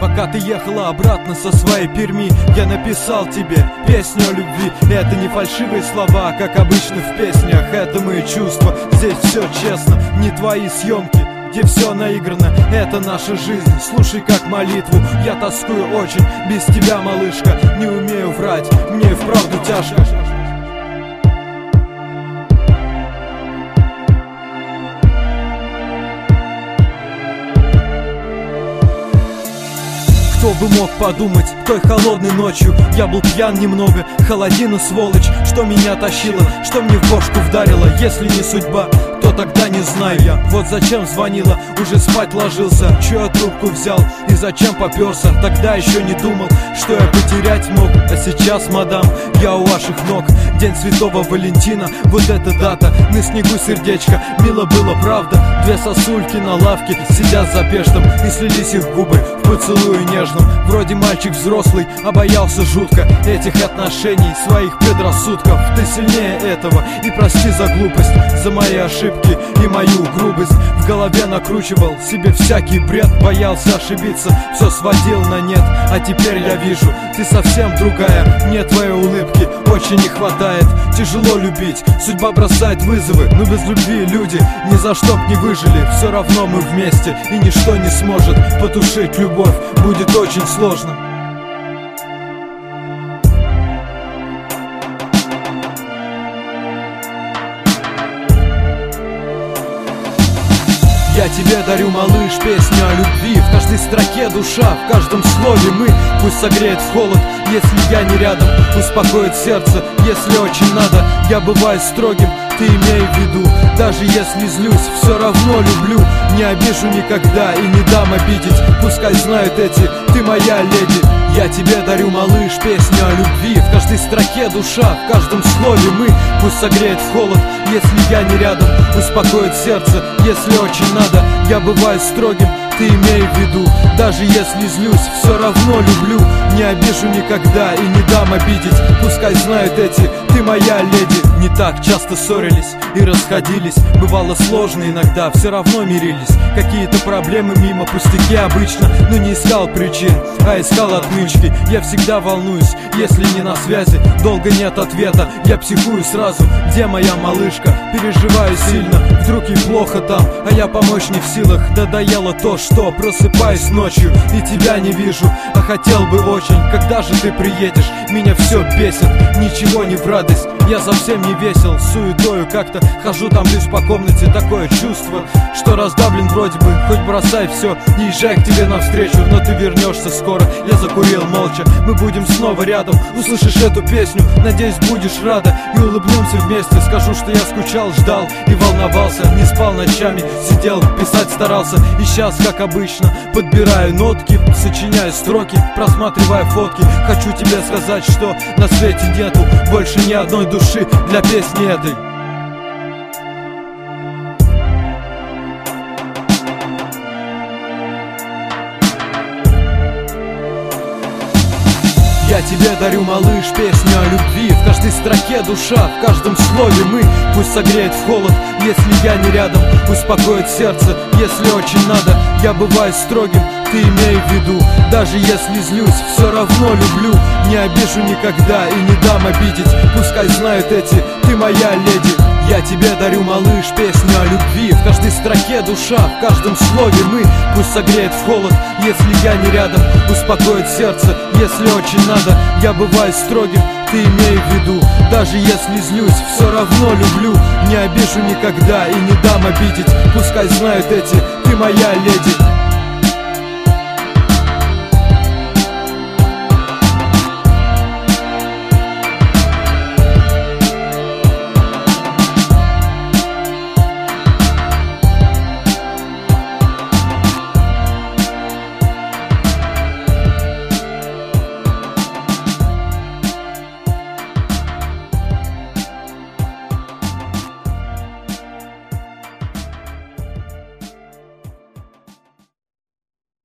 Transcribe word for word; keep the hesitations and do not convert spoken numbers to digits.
Пока ты ехала обратно со своей Перми, я написал тебе песню о любви. Это не фальшивые слова, как обычно в песнях, это мои чувства. Здесь все честно, не твои съемки, где все наиграно, это наша жизнь. Слушай как молитву, я тоскую очень без тебя, малышка. Не умею врать, мне и вправду тяжко. Кто бы мог подумать, той холодной ночью я был пьян немного, холодина сволочь, что меня тащила, что мне в бошку вдарила. Если не судьба, то тогда не знаю я. Вот зачем звонила, уже спать ложился, чё я трубку взял и зачем попёрся. Тогда еще не думал, что я потерять мог, а сейчас, мадам, я у ваших ног. День Святого Валентина, вот эта дата, на снегу сердечко, мило было, правда. Две сосульки на лавке сидят за пештом, и слились их губы в поцелуе нежном. Вроде мальчик взрослый, а боялся жутко этих отношений, своих предрассудков. Ты сильнее этого, и прости за глупость, за мои ошибки и мою грубость. В голове накручивал себе всякий бред, боялся ошибиться, все сводил на нет. А теперь я вижу, ты совсем другая, мне твоей улыбки очень не хватает. Тяжело любить, судьба бросает вызовы, но без любви люди ни за что б не выжили. Все равно мы вместе, и ничто не сможет потушить любовь, будет очень сложно. Я тебе дарю, малыш, песню о любви. В каждой строке душа, в каждом слове мы. Пусть согреет в холод, если я не рядом, успокоит сердце, если очень надо. Я бываю строгим, ты имей в виду, даже если злюсь, все равно люблю. Не обижу никогда и не дам обидеть, пускай знают эти, ты моя леди. Я тебе дарю, малыш, песню о любви. В каждой строке душа, в каждом слове мы. Пусть согреет в холод, если я не рядом, успокоит сердце, если очень надо. Я бываю строгим, ты имей в виду, даже если злюсь, все равно люблю. Не обижу никогда и не дам обидеть, пускай знают эти, ты моя леди. Не так часто ссорились и расходились, бывало сложно иногда, все равно мирились. Какие-то проблемы мимо, пустяки обычно, но не искал причин, а искал отмычки. Я всегда волнуюсь, если не на связи, долго нет ответа, я психую сразу. Где моя малышка? Переживаю сильно, вдруг ей плохо там, а я помочь не в силах. Надоело то, что просыпаюсь ночью и тебя не вижу, а хотел бы очень. Когда же ты приедешь? Меня все бесит, ничего не в радость, я совсем не весел. Суетою как-то хожу там лишь по комнате, такое чувство, что раздавлен вроде бы. Хоть бросай все, не езжай к тебе навстречу, но ты вернешься скоро. Я закурил молча, мы будем снова рядом. Услышишь эту песню, надеюсь, будешь рада, и улыбнемся вместе. Скажу, что я скучал, ждал и волновался, не спал ночами, сидел, писать старался. И сейчас, как обычно, подбираю нотки, сочиняю строки, просматривая фотки. Хочу тебе сказать, что на свете нету больше ни одной души для песни этой. Я тебе дарю, малыш, песню о любви. В каждой строке душа, в каждом слове мы. Пусть согреет в холод, если я не рядом, успокоит сердце, если очень надо. Я бываю строгим, ты имей в виду, даже если злюсь, все равно люблю. Не обижу никогда и не дам обидеть, пускай знают эти, ты моя леди. Я тебе дарю, малыш, песню о любви. В каждой строке душа, в каждом слове мы. Пусть согреет в холод, если я не рядом, успокоит сердце, если очень надо. Я бываю строгим, ты имей в виду, даже если злюсь, все равно люблю. Не обижу никогда и не дам обидеть, пускай знают эти, ты моя леди.